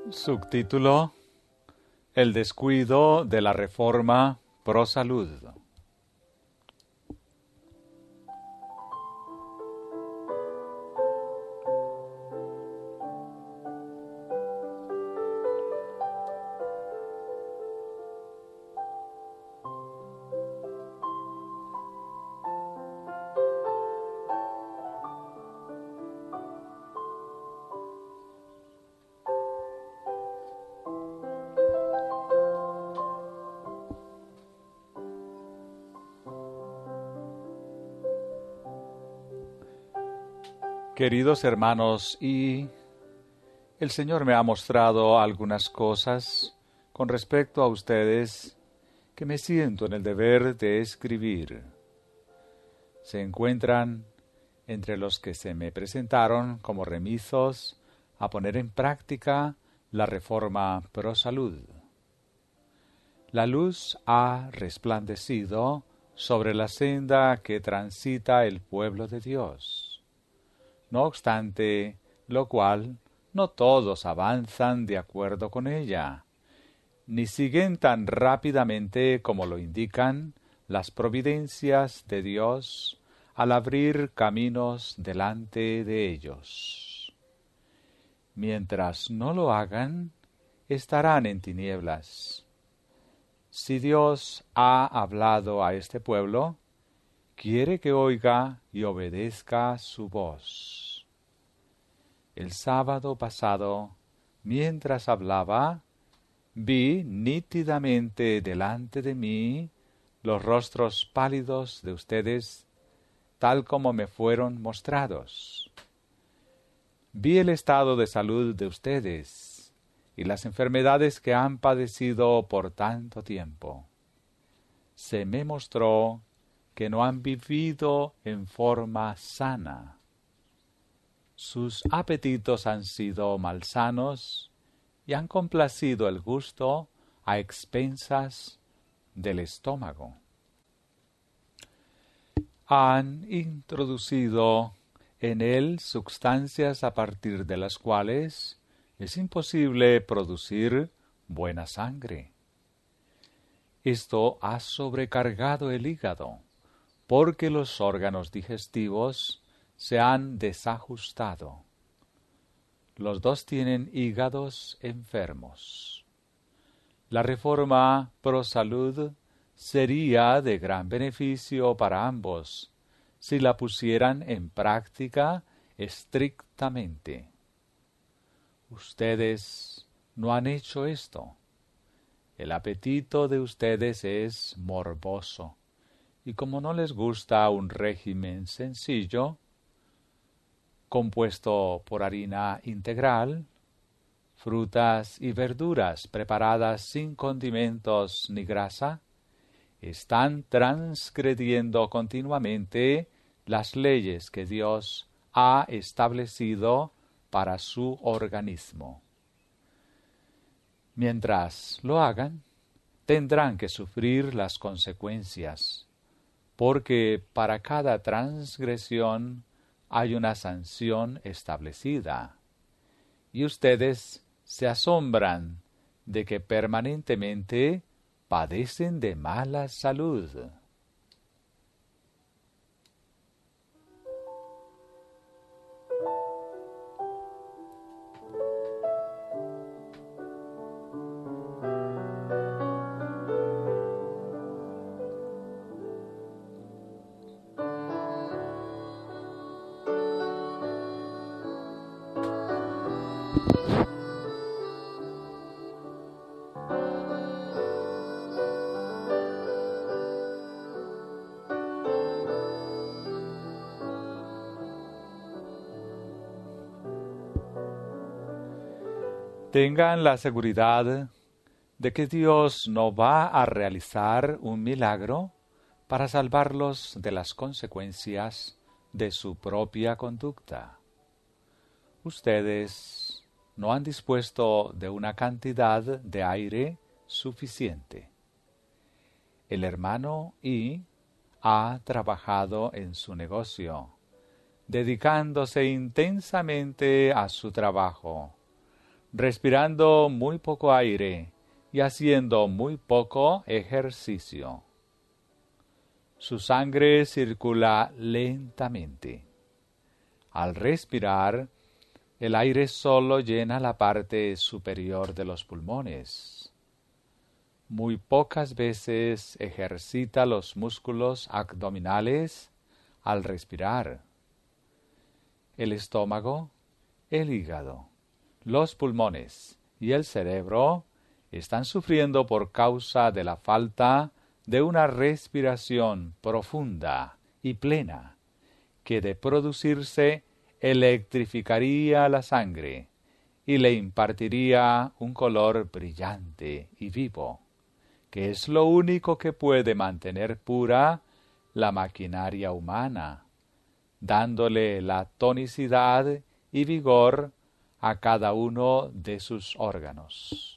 Subtítulo: El descuido de la reforma pro salud. Queridos hermanos, el Señor me ha mostrado algunas cosas con respecto a ustedes que me siento en el deber de escribir. Se encuentran entre los que se me presentaron como remisos a poner en práctica la reforma pro salud. La luz ha resplandecido sobre la senda que transita el pueblo de Dios. No obstante lo cual, no todos avanzan de acuerdo con ella, ni siguen tan rápidamente como lo indican las providencias de Dios al abrir caminos delante de ellos. Mientras no lo hagan, estarán en tinieblas. Si Dios ha hablado a este pueblo, quiere que oiga y obedezca su voz. El sábado pasado, mientras hablaba, vi nítidamente delante de mí los rostros pálidos de ustedes, tal como me fueron mostrados. Vi el estado de salud de ustedes y las enfermedades que han padecido por tanto tiempo. Se me mostró que no han vivido en forma sana. Sus apetitos han sido malsanos y han complacido el gusto a expensas del estómago. Han introducido en él sustancias a partir de las cuales es imposible producir buena sangre. Esto ha sobrecargado el hígado, porque los órganos digestivos se han desajustado. Los dos tienen hígados enfermos. La reforma pro salud sería de gran beneficio para ambos si la pusieran en práctica estrictamente. Ustedes no han hecho esto. El apetito de ustedes es morboso, y como no les gusta un régimen sencillo, compuesto por harina integral, frutas y verduras preparadas sin condimentos ni grasa, están transgrediendo continuamente las leyes que Dios ha establecido para su organismo. Mientras lo hagan, tendrán que sufrir las consecuencias, porque para cada transgresión hay una sanción establecida, y ustedes se asombran de que permanentemente padecen de mala salud. Tengan la seguridad de que Dios no va a realizar un milagro para salvarlos de las consecuencias de su propia conducta. Ustedes no han dispuesto de una cantidad de aire suficiente. El hermano I ha trabajado en su negocio, dedicándose intensamente a su trabajo, respirando muy poco aire y haciendo muy poco ejercicio. Su sangre circula lentamente. Al respirar, el aire solo llena la parte superior de los pulmones. Muy pocas veces ejercita los músculos abdominales al respirar. El estómago, el hígado, los pulmones y el cerebro están sufriendo por causa de la falta de una respiración profunda y plena que de producirse electrificaría la sangre y le impartiría un color brillante y vivo, que es lo único que puede mantener pura la maquinaria humana, dándole la tonicidad y vigor a cada uno de sus órganos.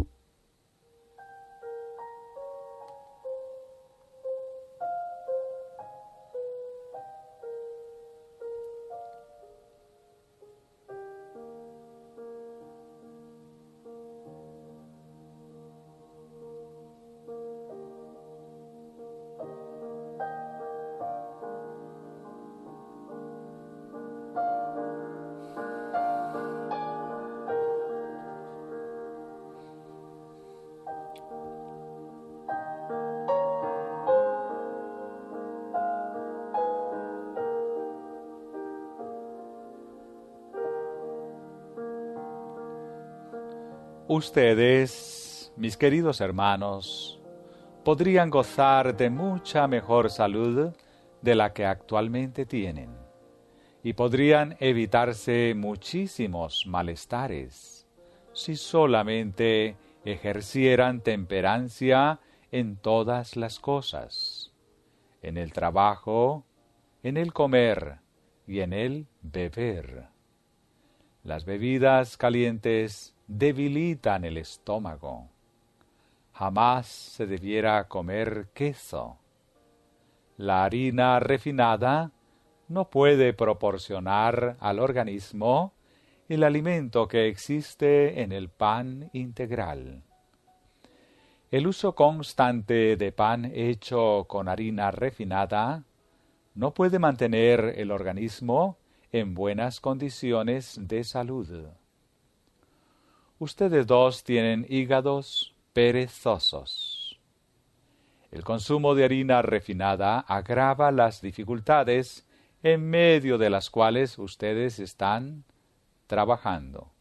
Ustedes, mis queridos hermanos, podrían gozar de mucha mejor salud de la que actualmente tienen, y podrían evitarse muchísimos malestares si solamente ejercieran temperancia en todas las cosas, en el trabajo, en el comer y en el beber. Las bebidas calientes debilitan el estómago. Jamás se debiera comer queso. La harina refinada no puede proporcionar al organismo el alimento que existe en el pan integral. El uso constante de pan hecho con harina refinada no puede mantener el organismo en buenas condiciones de salud. Ustedes dos tienen hígados perezosos. El consumo de harina refinada agrava las dificultades en medio de las cuales ustedes están trabajando.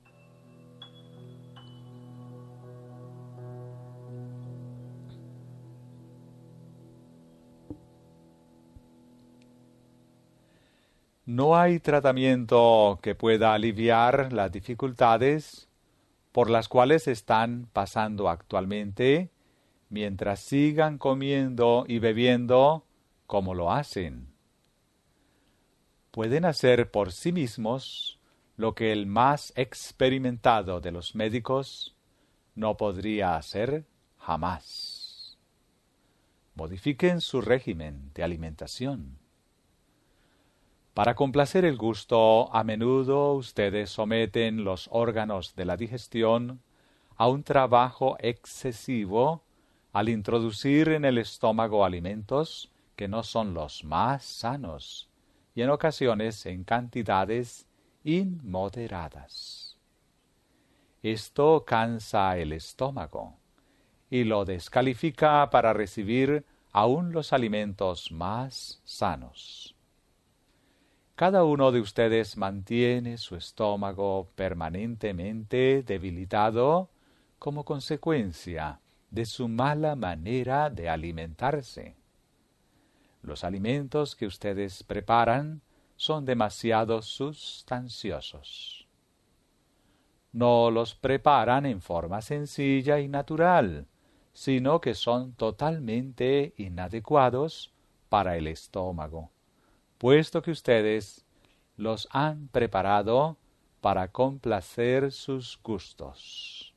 No hay tratamiento que pueda aliviar las dificultades por las cuales están pasando actualmente, mientras sigan comiendo y bebiendo como lo hacen. Pueden hacer por sí mismos lo que el más experimentado de los médicos no podría hacer jamás. Modifiquen su régimen de alimentación. Para complacer el gusto, a menudo ustedes someten los órganos de la digestión a un trabajo excesivo al introducir en el estómago alimentos que no son los más sanos y en ocasiones en cantidades inmoderadas. Esto cansa el estómago y lo descalifica para recibir aún los alimentos más sanos. Cada uno de ustedes mantiene su estómago permanentemente debilitado como consecuencia de su mala manera de alimentarse. Los alimentos que ustedes preparan son demasiado sustanciosos. No los preparan en forma sencilla y natural, sino que son totalmente inadecuados para el estómago, puesto que ustedes los han preparado para complacer sus gustos.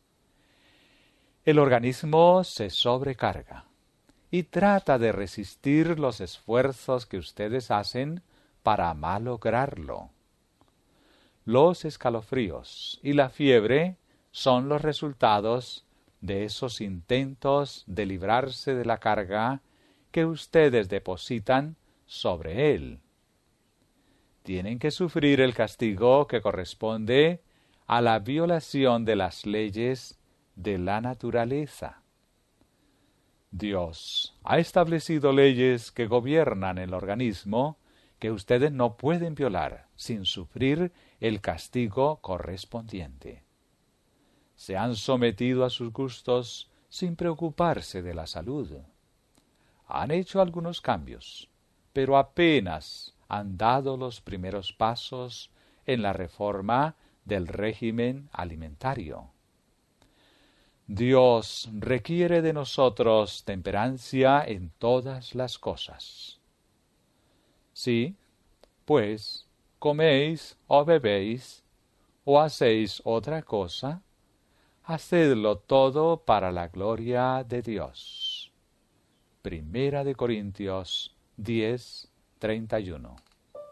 El organismo se sobrecarga y trata de resistir los esfuerzos que ustedes hacen para malograrlo. los escalofríos y la fiebre son los resultados de esos intentos de librarse de la carga que ustedes depositan sobre él. Tienen que sufrir el castigo que corresponde a la violación de las leyes de la naturaleza. Dios ha establecido leyes que gobiernan el organismo que ustedes no pueden violar sin sufrir el castigo correspondiente. Se han sometido a sus gustos sin preocuparse de la salud. Han hecho algunos cambios, pero apenas han dado los primeros pasos en la reforma del régimen alimentario. Dios requiere de nosotros temperancia en todas las cosas. Si, pues, coméis o bebéis, o hacéis otra cosa, hacedlo todo para la gloria de Dios. Primera de Corintios 10:31.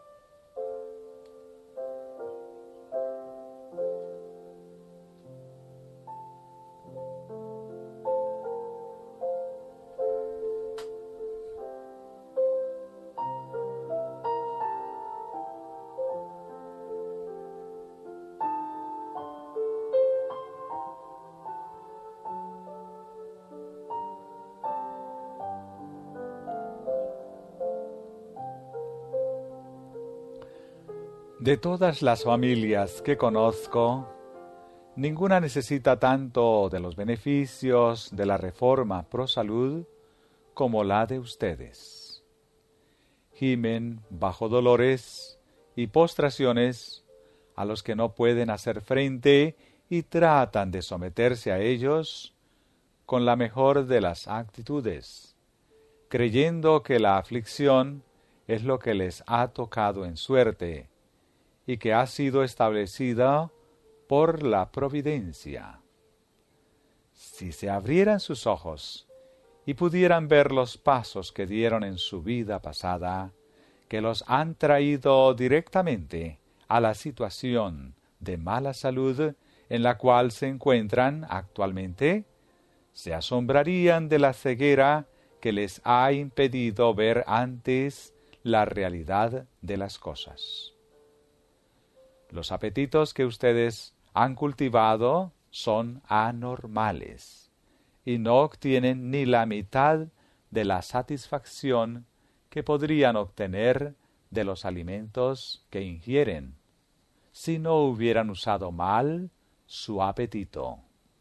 De todas las familias que conozco, ninguna necesita tanto de los beneficios de la reforma pro salud como la de ustedes. Gimen bajo dolores y postraciones a los que no pueden hacer frente y tratan de someterse a ellos con la mejor de las actitudes, creyendo que la aflicción es lo que les ha tocado en suerte y que ha sido establecida por la providencia. Si se abrieran sus ojos y pudieran ver los pasos que dieron en su vida pasada, que los han traído directamente a la situación de mala salud en la cual se encuentran actualmente, se asombrarían de la ceguera que les ha impedido ver antes la realidad de las cosas. Los apetitos que ustedes han cultivado son anormales y no obtienen ni la mitad de la satisfacción que podrían obtener de los alimentos que ingieren si no hubieran usado mal su apetito.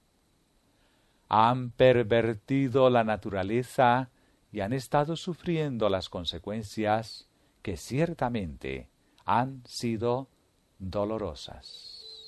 Han pervertido la naturaleza y han estado sufriendo las consecuencias que ciertamente han sido dolorosas.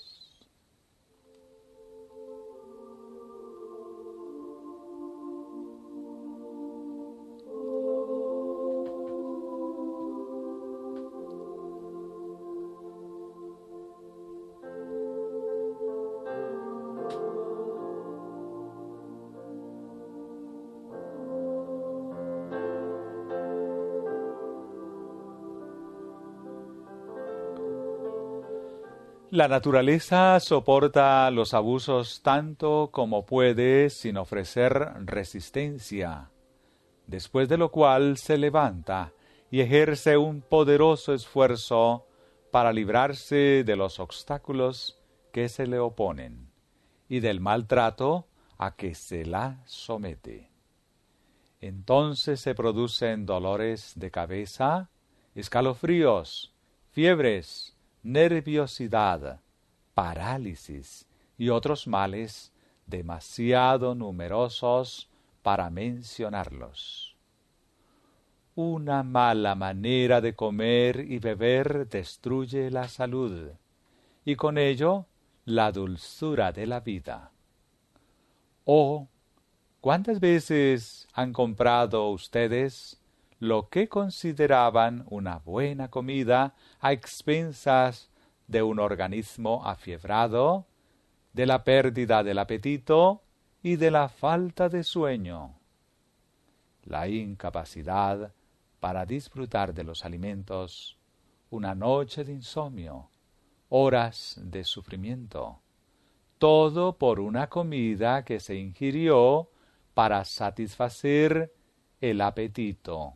La naturaleza soporta los abusos tanto como puede sin ofrecer resistencia, después de lo cual se levanta y ejerce un poderoso esfuerzo para librarse de los obstáculos que se le oponen y del maltrato a que se la somete. Entonces se producen dolores de cabeza, escalofríos, fiebres, nerviosidad, parálisis y otros males demasiado numerosos para mencionarlos. Una mala manera de comer y beber destruye la salud y con ello la dulzura de la vida. Oh, ¿cuántas veces han comprado ustedes lo que consideraban una buena comida a expensas de un organismo afiebrado, de la pérdida del apetito y de la falta de sueño? La incapacidad para disfrutar de los alimentos, una noche de insomnio horas de sufrimiento, todo por una comida que se ingirió para satisfacer el apetito.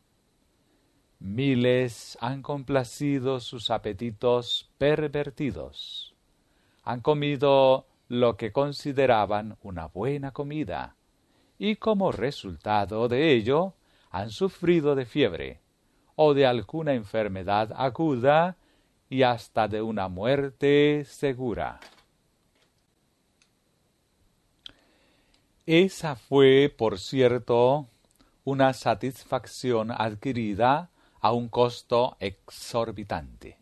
Miles han complacido sus apetitos pervertidos. Han comido lo que consideraban una buena comida, y como resultado de ello han sufrido de fiebre, o de alguna enfermedad aguda, y hasta de una muerte segura. Esa fue, por cierto, una satisfacción adquirida a un costo exorbitante.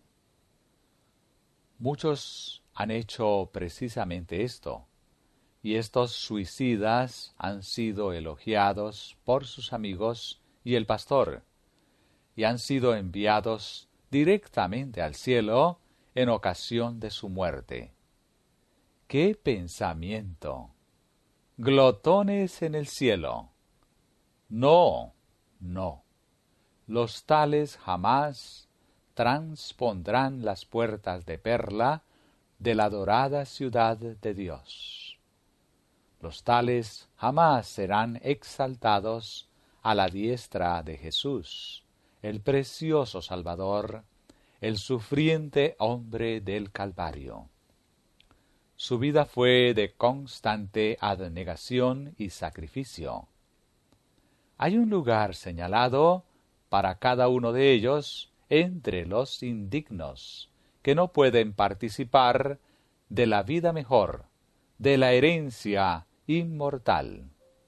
Muchos han hecho precisamente esto, y estos suicidas han sido elogiados por sus amigos y el pastor, y han sido enviados directamente al cielo en ocasión de su muerte. ¡Qué pensamiento! Glotones en el cielo. No, no. Los tales jamás transpondrán las puertas de perla de la dorada ciudad de Dios. Los tales jamás serán exaltados a la diestra de Jesús, el precioso Salvador, el sufriente hombre del Calvario. Su vida fue de constante abnegación y sacrificio. Hay un lugar señalado para cada uno de ellos entre los indignos, que no pueden participar de la vida mejor, de la herencia inmortal.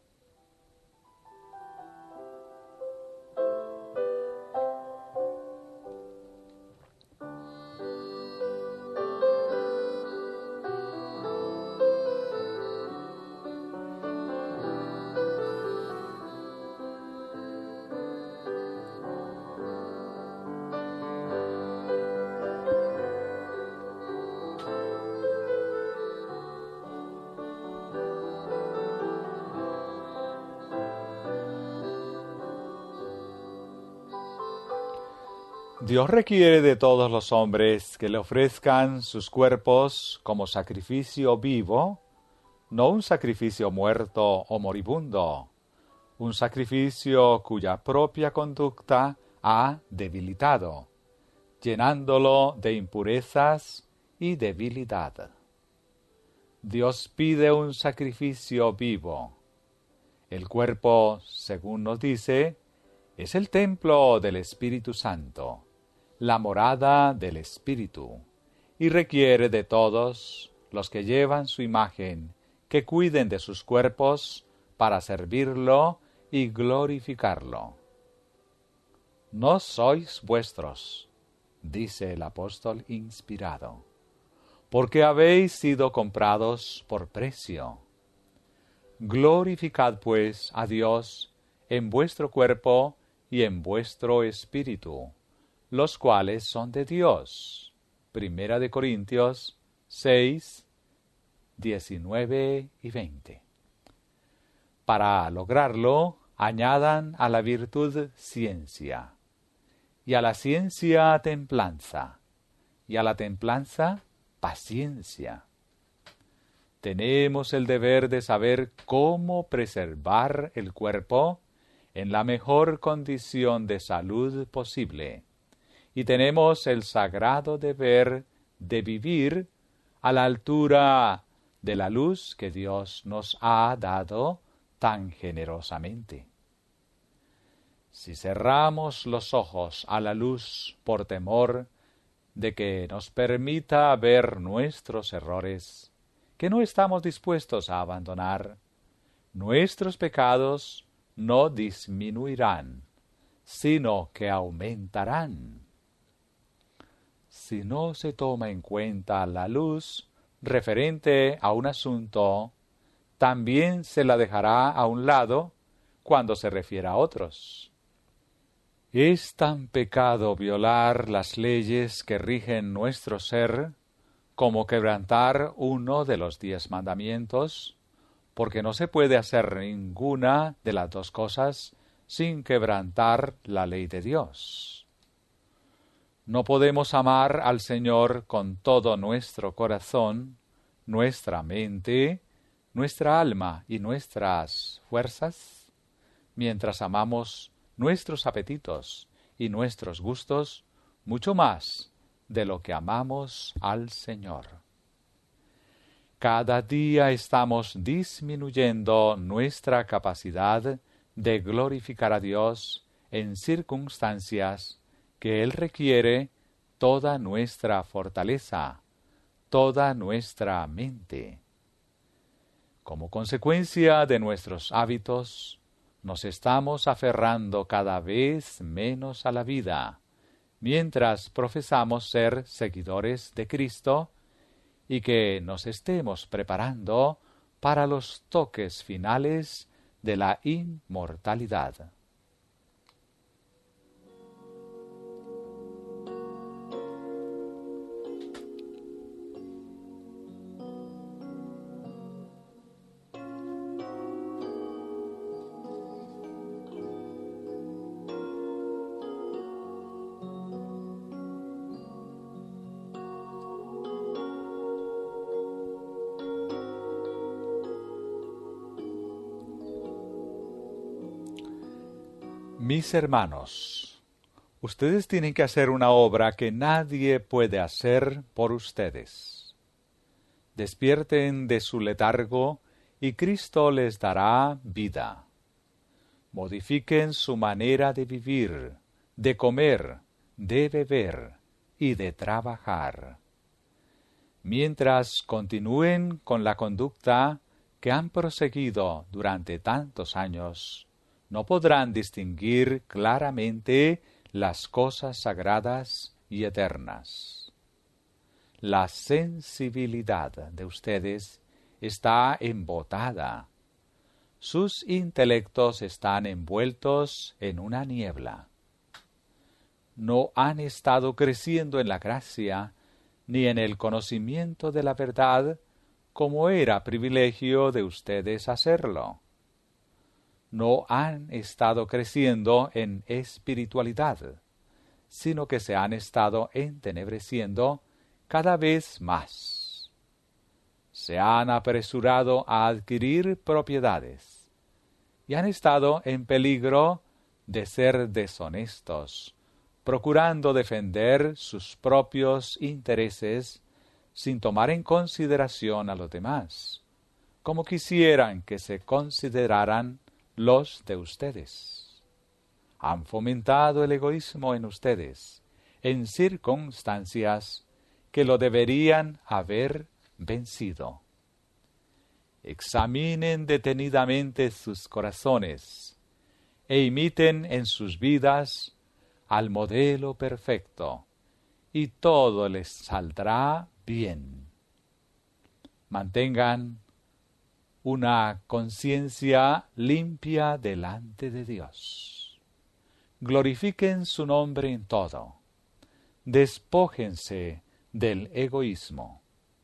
Dios requiere de todos los hombres que le ofrezcan sus cuerpos como sacrificio vivo, no un sacrificio muerto o moribundo, un sacrificio cuya propia conducta ha debilitado, llenándolo de impurezas y debilidad. Dios pide un sacrificio vivo. El cuerpo, según nos dice, es el templo del Espíritu Santo, la morada del Espíritu, y requiere de todos los que llevan su imagen que cuiden de sus cuerpos para servirlo y glorificarlo. No sois vuestros, dice el apóstol inspirado, porque habéis sido comprados por precio. Glorificad pues a Dios en vuestro cuerpo y en vuestro espíritu, los cuales son de Dios. Primera de Corintios 6, 19 y 20. Para lograrlo, añadan a la virtud ciencia, y a la ciencia templanza, y a la templanza paciencia. Tenemos el deber de saber cómo preservar el cuerpo en la mejor condición de salud posible, y tenemos el sagrado deber de vivir a la altura de la luz que Dios nos ha dado tan generosamente. Si cerramos los ojos a la luz por temor de que nos permita ver nuestros errores, que no estamos dispuestos a abandonar, nuestros pecados no disminuirán, sino que aumentarán. Si no se toma en cuenta la luz referente a un asunto, también se la dejará a un lado cuando se refiera a otros. Es tan pecado violar las leyes que rigen nuestro ser como quebrantar uno de los 10 mandamientos, porque no se puede hacer ninguna de las dos cosas sin quebrantar la ley de Dios. No podemos amar al Señor con todo nuestro corazón, nuestra mente, nuestra alma y nuestras fuerzas, mientras amamos nuestros apetitos y nuestros gustos mucho más de lo que amamos al Señor. Cada día estamos disminuyendo nuestra capacidad de glorificar a Dios en circunstancias que Él requiere toda nuestra fortaleza, toda nuestra mente. Como consecuencia de nuestros hábitos, nos estamos aferrando cada vez menos a la vida, mientras profesamos ser seguidores de Cristo y que nos estemos preparando para los toques finales de la inmortalidad. Mis hermanos, ustedes tienen que hacer una obra que nadie puede hacer por ustedes. Despierten de su letargo y Cristo les dará vida. Modifiquen su manera de vivir, de comer, de beber y de trabajar. Mientras continúen con la conducta que han proseguido durante tantos años, no podrán distinguir claramente las cosas sagradas y eternas. La sensibilidad de ustedes está embotada. Sus intelectos están envueltos en una niebla. No han estado creciendo en la gracia ni en el conocimiento de la verdad, como era privilegio de ustedes hacerlo. No han estado creciendo en espiritualidad, sino que se han estado entenebreciendo cada vez más. Se han apresurado a adquirir propiedades y han estado en peligro de ser deshonestos, procurando defender sus propios intereses sin tomar en consideración a los demás, como quisieran que se consideraran los de ustedes. Han fomentado el egoísmo en ustedes, en circunstancias que lo deberían haber vencido. Examinen detenidamente sus corazones e imiten en sus vidas al modelo perfecto, y todo les saldrá bien. Mantengan una conciencia limpia delante de Dios. Glorifiquen su nombre en todo. Despójense del egoísmo.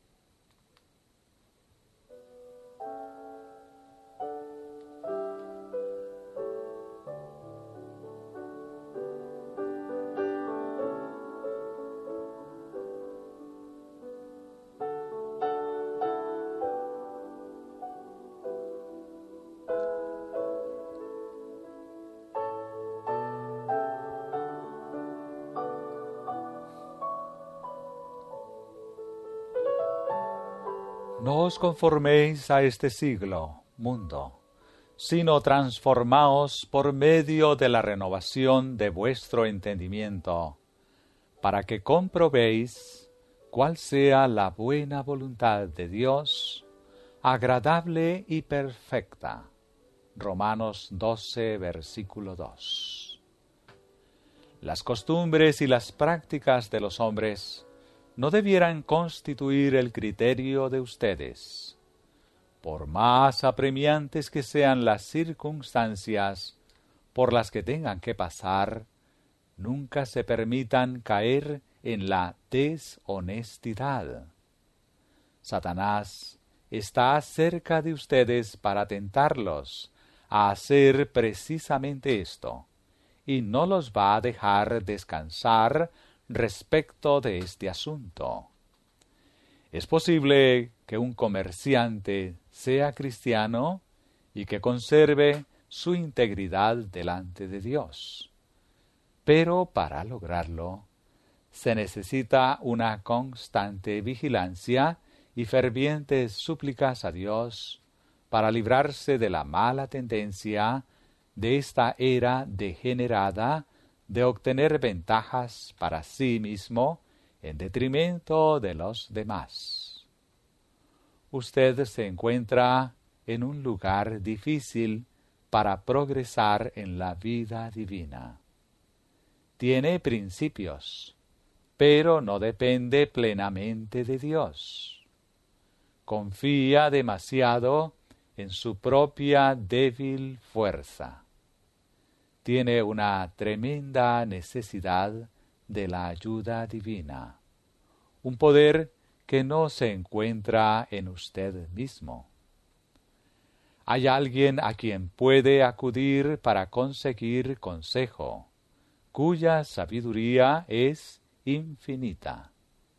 No os conforméis a este siglo, mundo, sino transformaos por medio de la renovación de vuestro entendimiento, para que comprobéis cuál sea la buena voluntad de Dios, agradable y perfecta. Romanos 12, versículo 2. Las costumbres y las prácticas de los hombres no debieran constituir el criterio de ustedes. Por más apremiantes que sean las circunstancias por las que tengan que pasar, nunca se permitan caer en la deshonestidad. Satanás está cerca de ustedes para tentarlos a hacer precisamente esto, y no los va a dejar descansar respecto de este asunto. Es posible que un comerciante sea cristiano y que conserve su integridad delante de Dios. Pero para lograrlo, se necesita una constante vigilancia y fervientes súplicas a Dios para librarse de la mala tendencia de esta era degenerada de obtener ventajas para sí mismo en detrimento de los demás. Usted se encuentra en un lugar difícil para progresar en la vida divina. Tiene principios, pero no depende plenamente de Dios. Confía demasiado en su propia débil fuerza. Tiene una tremenda necesidad de la ayuda divina, un poder que no se encuentra en usted mismo. Hay alguien a quien puede acudir para conseguir consejo, cuya sabiduría es infinita.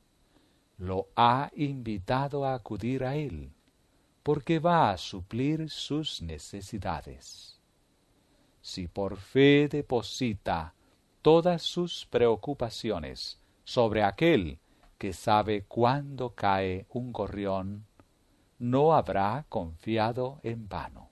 Lo ha invitado a acudir a él, porque va a suplir sus necesidades. Si por fe deposita todas sus preocupaciones sobre aquel que sabe cuándo cae un gorrión, no habrá confiado en vano.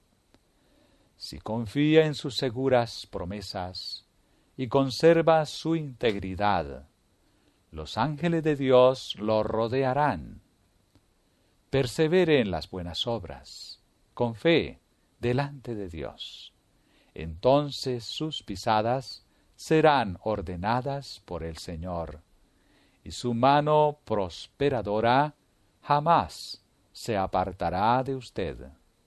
Si confía en sus seguras promesas y conserva su integridad, los ángeles de Dios lo rodearán. Persevere en las buenas obras, con fe, delante de Dios. Entonces sus pisadas serán ordenadas por el Señor, y su mano prosperadora jamás se apartará de usted.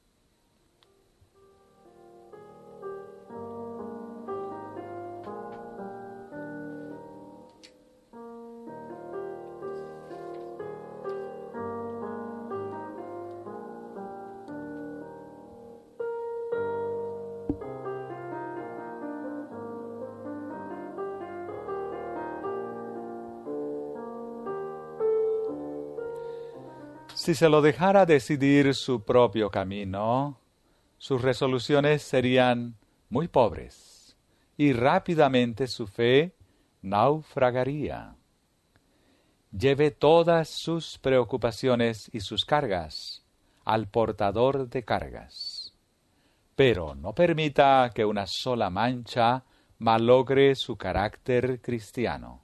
Si se lo dejara decidir su propio camino, sus resoluciones serían muy pobres y rápidamente su fe naufragaría. Lleve todas sus preocupaciones y sus cargas al portador de cargas, pero no permita que una sola mancha malogre su carácter cristiano.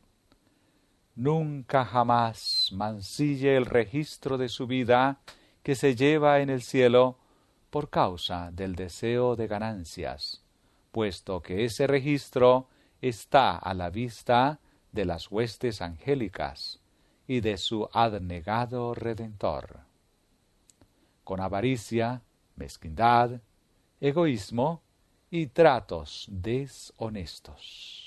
Nunca jamás mancille el registro de su vida que se lleva en el cielo por causa del deseo de ganancias, puesto que ese registro está a la vista de las huestes angélicas y de su abnegado Redentor. Con avaricia, mezquindad, egoísmo y tratos deshonestos.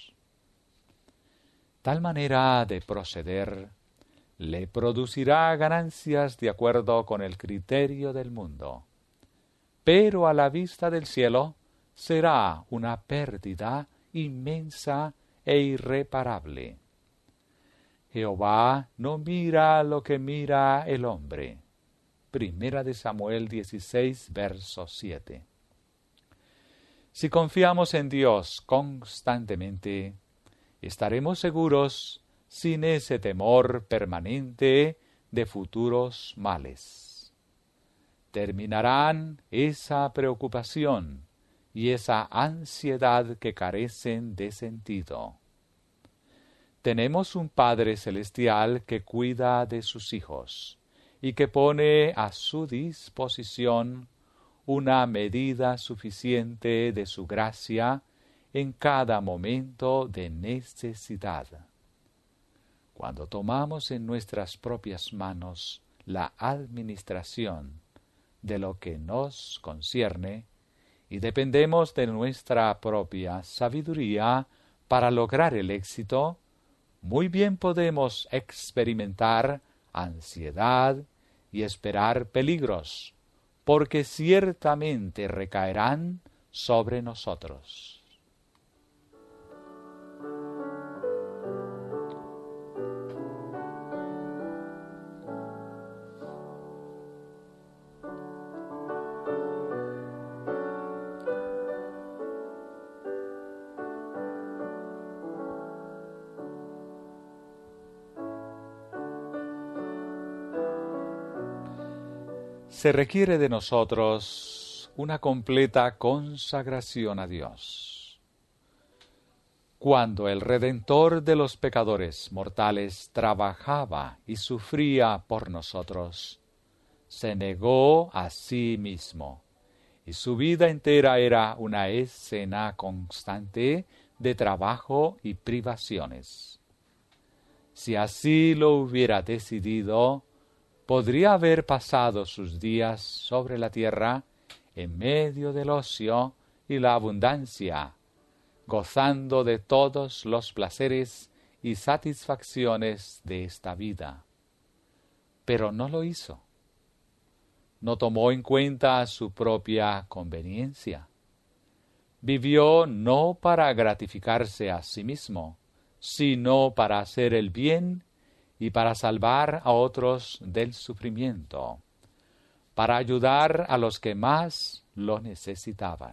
Tal manera de proceder le producirá ganancias de acuerdo con el criterio del mundo, pero a la vista del cielo será una pérdida inmensa e irreparable. Jehová no mira lo que mira el hombre. Primera de Samuel 16, verso 7. Si confiamos en Dios constantemente, estaremos seguros sin ese temor permanente de futuros males. Terminarán esa preocupación y esa ansiedad que carecen de sentido. Tenemos un Padre Celestial que cuida de sus hijos y que pone a su disposición una medida suficiente de su gracia en cada momento de necesidad. Cuando tomamos en nuestras propias manos la administración de lo que nos concierne y dependemos de nuestra propia sabiduría para lograr el éxito, muy bien podemos experimentar ansiedad y esperar peligros, porque ciertamente recaerán sobre nosotros. Se requiere de nosotros una completa consagración a Dios. Cuando el Redentor de los pecadores mortales trabajaba y sufría por nosotros, se negó a sí mismo, y su vida entera era una escena constante de trabajo y privaciones. Si así lo hubiera decidido, podría haber pasado sus días sobre la tierra en medio del ocio y la abundancia, gozando de todos los placeres y satisfacciones de esta vida. Pero no lo hizo. No tomó en cuenta su propia conveniencia. Vivió no para gratificarse a sí mismo, sino para hacer el bien y para salvar a otros del sufrimiento, para ayudar a los que más lo necesitaban.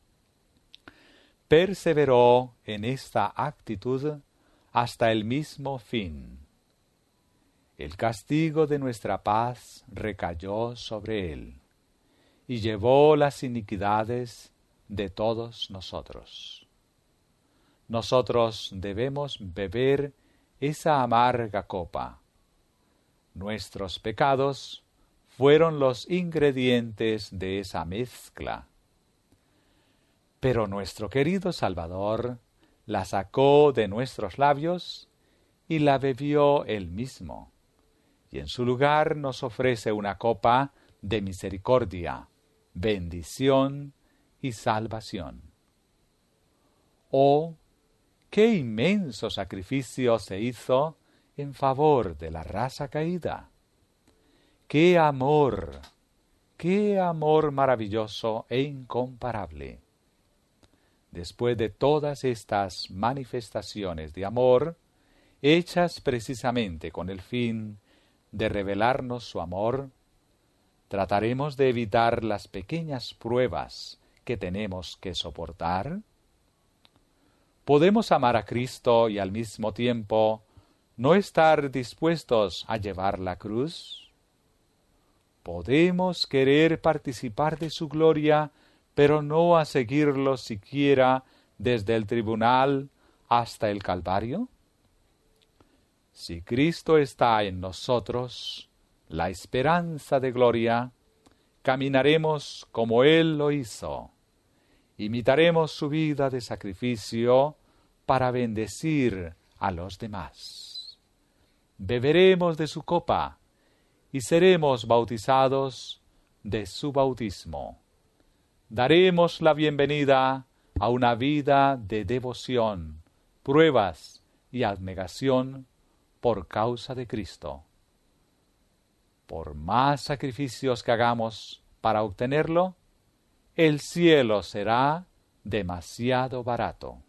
Perseveró en esta actitud hasta el mismo fin. El castigo de nuestra paz recayó sobre él, y llevó las iniquidades de todos nosotros. Nosotros debemos beber esa amarga copa. Nuestros pecados fueron los ingredientes de esa mezcla. Pero nuestro querido Salvador la sacó de nuestros labios y la bebió él mismo, y en su lugar nos ofrece una copa de misericordia, bendición y salvación. ¡Oh, qué inmenso sacrificio se hizo en favor de la raza caída! ¡Qué amor maravilloso e incomparable! Después de todas estas manifestaciones de amor, hechas precisamente con el fin de revelarnos su amor, trataremos de evitar las pequeñas pruebas que tenemos que soportar. ¿Podemos amar a Cristo y al mismo tiempo no estar dispuestos a llevar la cruz? ¿Podemos querer participar de su gloria, pero no a seguirlo siquiera desde el tribunal hasta el Calvario? Si Cristo está en nosotros, la esperanza de gloria, caminaremos como Él lo hizo. Imitaremos su vida de sacrificio para bendecir a los demás. Beberemos de su copa y seremos bautizados de su bautismo. Daremos la bienvenida a una vida de devoción, pruebas y abnegación por causa de Cristo. Por más sacrificios que hagamos para obtenerlo, el cielo será demasiado barato.